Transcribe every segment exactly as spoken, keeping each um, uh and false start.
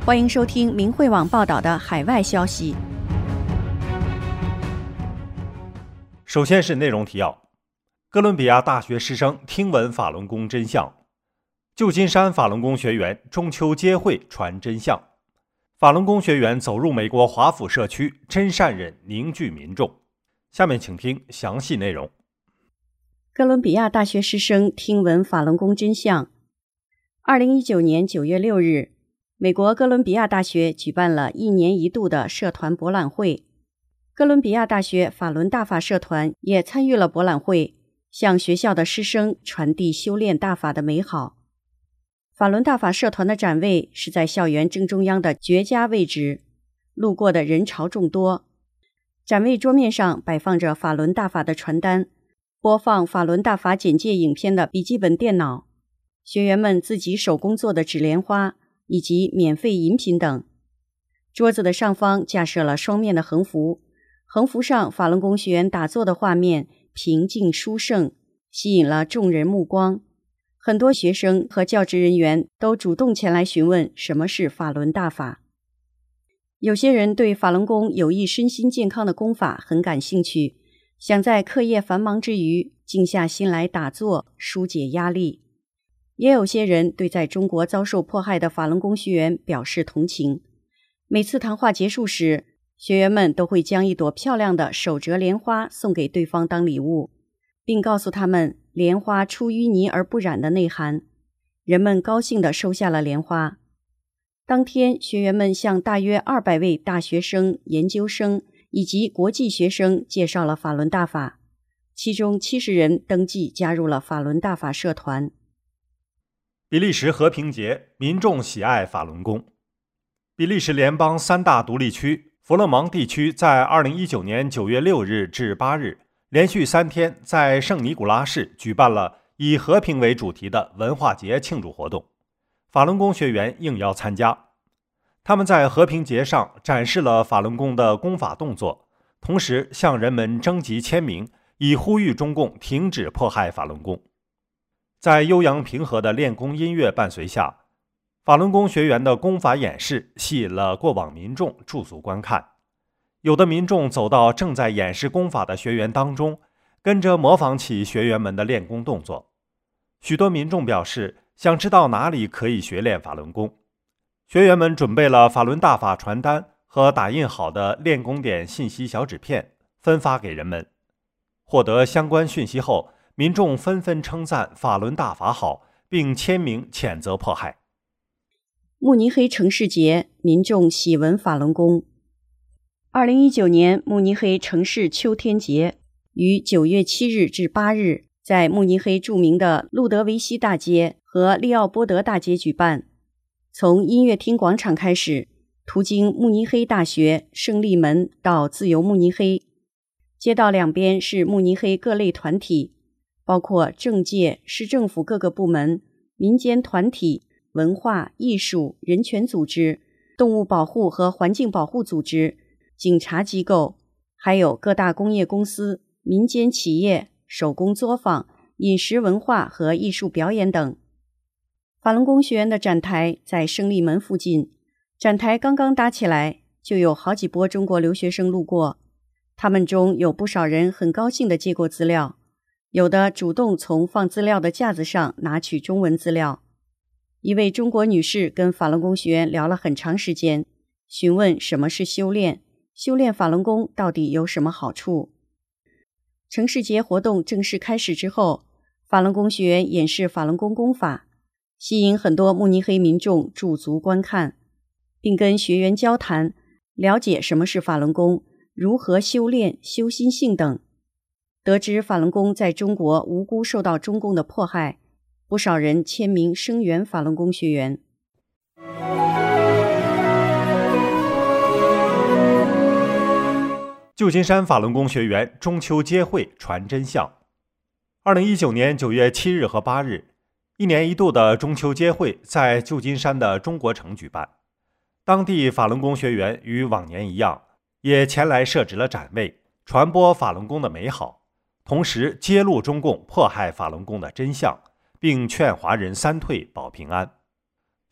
欢迎收听明慧网报道的海外消息。 首先是内容提要：哥伦比亚大学师生听闻法轮功真相；旧金山法轮功学员中秋接会传真相；法轮功学员走入美国华府社区，真善忍凝聚民众。下面请听详细内容。 哥伦比亚大学师生听闻法轮功真相。二零一九年九月六日，美国哥伦比亚大学举办了一年一度的社团博览会。哥伦比亚大学法轮大法社团也参与了博览会，向学校的师生传递修炼大法的美好。法轮大法社团的展位是在校园正中央的绝佳位置，路过的人潮众多。展位桌面上摆放着法轮大法的传单，播放法轮大法简介影片的笔记本电脑，学员们自己手工做的纸莲花以及免费饮品等。桌子的上方架设了双面的横幅，横幅上法轮功学员打坐的画面平静殊胜，吸引了众人目光。很多学生和教职人员都主动前来询问什么是法轮大法。有些人对法轮功有益身心健康的功法很感兴趣，想在课业繁忙之余静下心来打坐，疏解压力。也有些人对在中国遭受迫害的法轮功学员表示同情。每次谈话结束时，学员们都会将一朵漂亮的手折莲花送给对方当礼物，并告诉他们莲花出淤泥而不染的内涵。人们高兴地收下了莲花。当天，学员们向大约二百位大学生、研究生以及国际学生介绍了法轮大法，其中七十人登记加入了法轮大法社团。 比利时和平节，民众喜爱法轮功。比利时联邦三大独立区弗勒芒地区在二零一九年九月六日至八日连续三天在圣尼古拉市举办了以和平为主题的文化节庆祝活动，法轮功学员应邀参加。他们在和平节上展示了法轮功的功法动作，同时向人们征集签名，以呼吁中共停止迫害法轮功。在悠扬平和的练功音乐伴随下，法轮功学员的功法演示吸引了过往民众驻足观看。有的民众走到正在演示功法的学员当中，跟着模仿起学员们的练功动作。许多民众表示想知道哪里可以学练法轮功。学员们准备了法轮大法传单和打印好的练功点信息小纸片，分发给人们。获得相关讯息后，民众纷纷称赞法轮大法好，并签名谴责迫害。 慕尼黑城市节，民众喜闻法轮功。二零一九年慕尼黑城市秋天节于九月七日至八日在慕尼黑著名的路德维希大街和利奥波德大街举办。从音乐厅广场开始，途经慕尼黑大学、胜利门到自由慕尼黑。街道两边是慕尼黑各类团体，包括政界、市政府各个部门、民间团体、文化、艺术、人权组织、动物保护和环境保护组织、警察机构，还有各大工业公司、民间企业、手工作坊、饮食文化和艺术表演等。法轮功学员的展台在胜利门附近，展台刚刚搭起来，就有好几波中国留学生路过，他们中有不少人很高兴地接过资料，有的主动从放资料的架子上拿取中文资料。一位中国女士跟法轮功学员聊了很长时间，询问什么是修炼，修炼法轮功到底有什么好处。城市节活动正式开始之后，法轮功学员演示法轮功功法，吸引很多慕尼黑民众驻足观看，并跟学员交谈，了解什么是法轮功，如何修炼、修心性等。得知法轮功在中国无辜受到中共的迫害，不少人签名声援法轮功学员。 旧金山法轮功学员中秋接会传真相。二零一九年九月七日和八日，一年一度的中秋接会在旧金山的中国城举办。当地法轮功学员与往年一样，也前来设置了展位，传播法轮功的美好，同时揭露中共迫害法轮功的真相，并劝华人三退保平安。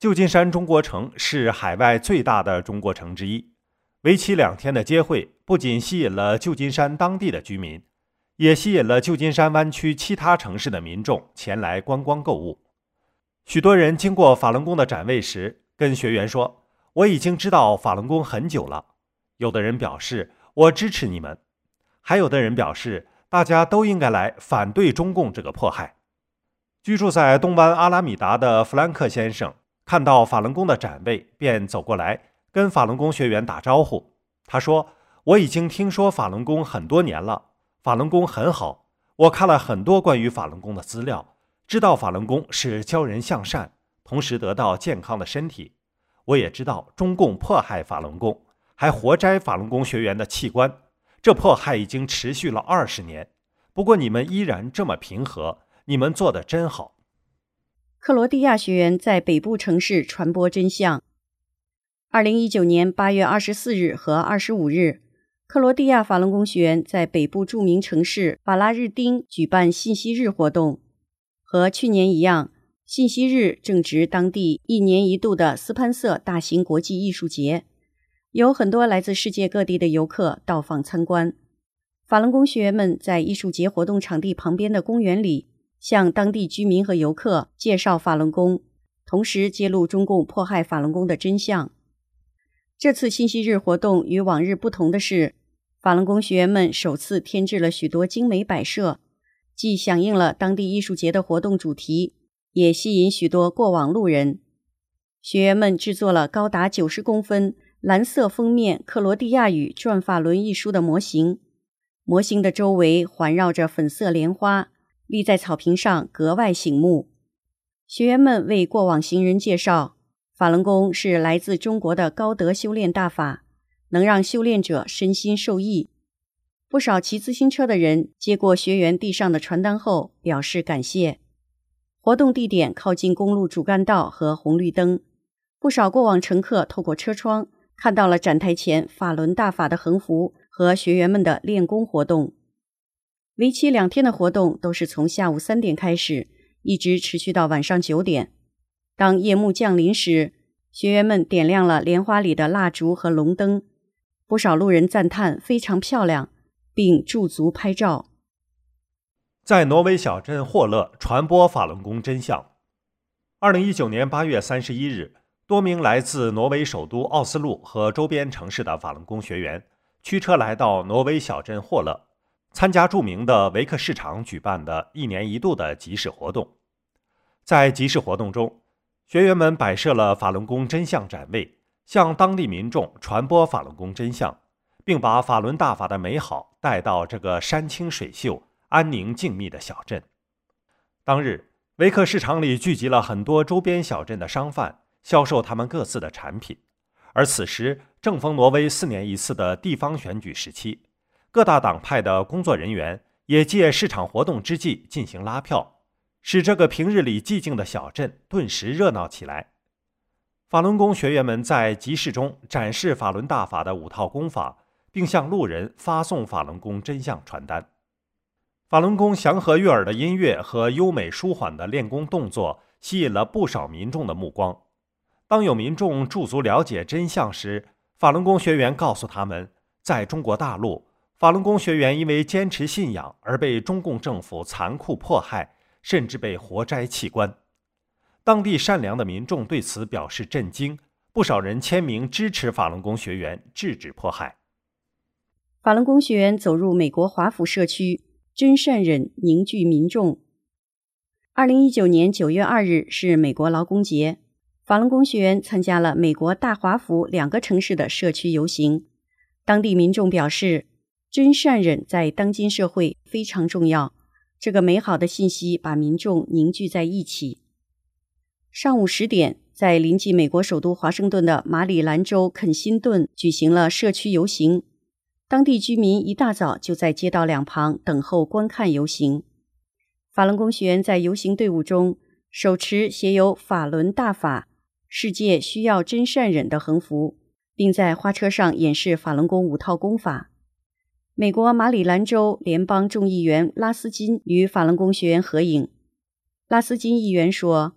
旧金山中国城是海外最大的中国城之一，为期两天的接会不仅吸引了旧金山当地的居民，也吸引了旧金山湾区其他城市的民众前来观光购物。许多人经过法轮功的展位时，跟学员说：“我已经知道法轮功很久了。”有的人表示：“我支持你们。”还有的人表示：“大家都应该来反对中共这个迫害。”居住在东湾阿拉米达的弗兰克先生看到法轮功的展位，便走过来跟法轮功学员打招呼。他说：“我已经听说法轮功很多年了，法轮功很好，我看了很多关于法轮功的资料，知道法轮功是教人向善，同时得到健康的身体。我也知道中共迫害法轮功，还活摘法轮功学员的器官，这迫害已经持续了二十年。不过你们依然这么平和，你们做得真好。” 克罗地亚学员在北部城市传播真相。二零一九年八月二十四日和二十五日，克罗地亚法轮功学员在北部著名城市巴拉日丁举办信息日活动。和去年一样，信息日正值当地一年一度的斯潘瑟大型国际艺术节，有很多来自世界各地的游客到访参观。法轮功学员们在艺术节活动场地旁边的公园里，向当地居民和游客介绍法轮功，同时揭露中共迫害法轮功的真相。这次信息日活动与往日不同的是，法轮功学员们首次添置了许多精美摆设，既响应了当地艺术节的活动主题，也吸引许多过往路人。学员们制作了高达九十公分、蓝色封面克罗地亚语转法轮一书的模型，模型的周围环绕着粉色莲花，立在草坪上格外醒目。学员们为过往行人介绍，法轮功是来自中国的高德修炼大法，能让修炼者身心受益。不少骑自行车的人接过学员地上的传单后表示感谢。活动地点靠近公路主干道和红绿灯，不少过往乘客透过车窗看到了展台前法轮大法的横幅和学员们的练功活动。为期两天的活动都是从下午三点开始，一直持续到晚上九点。当夜幕降临时，学员们点亮了莲花里的蜡烛和龙灯，不少路人赞叹非常漂亮，并驻足拍照。 在挪威小镇霍勒传播法轮功真相。二零一九年八月三十一日，多名来自挪威首都奥斯陆和周边城市的法轮功学员驱车来到挪威小镇霍勒，参加著名的维克市场举办的一年一度的集市活动。在集市活动中，学员们摆设了法轮功真相展位，向当地民众传播法轮功真相，并把法轮大法的美好带到这个山清水秀、安宁静谧的小镇。当日，维克市场里聚集了很多周边小镇的商贩，销售他们各自的产品。而此时正逢挪威四年一次的地方选举时期，各大党派的工作人员也借市场活动之际进行拉票，使这个平日里寂静的小镇顿时热闹起来。法轮功学员们在集市中展示法轮大法的五套功法，并向路人发送法轮功真相传单。法轮功祥和悦耳的音乐和优美舒缓的练功动作吸引了不少民众的目光。当有民众驻足了解真相时，法轮功学员告诉他们，在中国大陆，法轮功学员因为坚持信仰而被中共政府残酷迫害，甚至被活摘器官。当地善良的民众对此表示震惊，不少人签名支持法轮功学员制止迫害。 法轮功学员走入美国华府社区，真善忍凝聚民众。二零一九年九月二日是美国劳工节，法轮功学员参加了美国大华府两个城市的社区游行。当地民众表示，真善忍在当今社会非常重要，这个美好的信息把民众凝聚在一起。上午十点，在临近美国首都华盛顿的马里兰州肯辛顿举行了社区游行。当地居民一大早就在街道两旁等候观看游行。法轮功学员在游行队伍中手持写有法轮大法、世界需要真善忍的横幅，并在花车上演示法轮功五套功法。美国马里兰州联邦众议员拉斯金与法轮功学员合影。拉斯金议员说，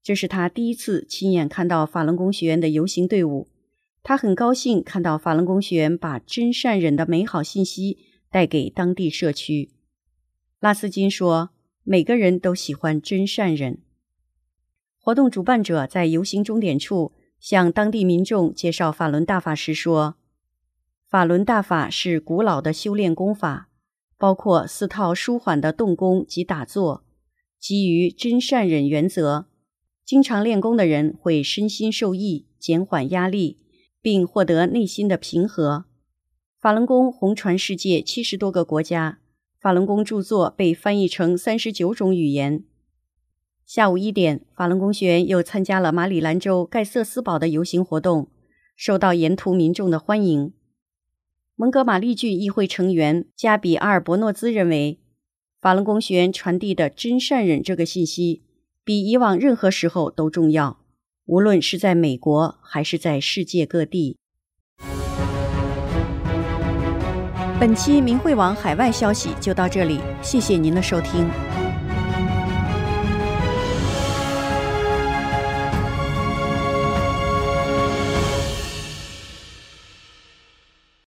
这是他第一次亲眼看到法轮功学员的游行队伍。他很高兴看到法轮功学员把真善忍的美好信息带给当地社区。拉斯金说，每个人都喜欢真善忍。活动主办者在游行终点处向当地民众介绍法轮大法时说，法轮大法是古老的修炼功法，包括四套舒缓的动功及打坐，基于真善忍原则。经常练功的人会身心受益，减缓压力，并获得内心的平和。法轮功红传世界七十多个国家，法轮功著作被翻译成三十九种语言。下午一点，法轮功学员又参加了马里兰州盖瑟斯堡的游行活动，受到沿途民众的欢迎。蒙哥马利郡议会成员加比阿尔伯诺兹认为，法轮功学员传递的真善忍这个信息比以往任何时候都重要，无论是在美国还是在世界各地。本期明慧网海外消息就到这里，谢谢您的收听。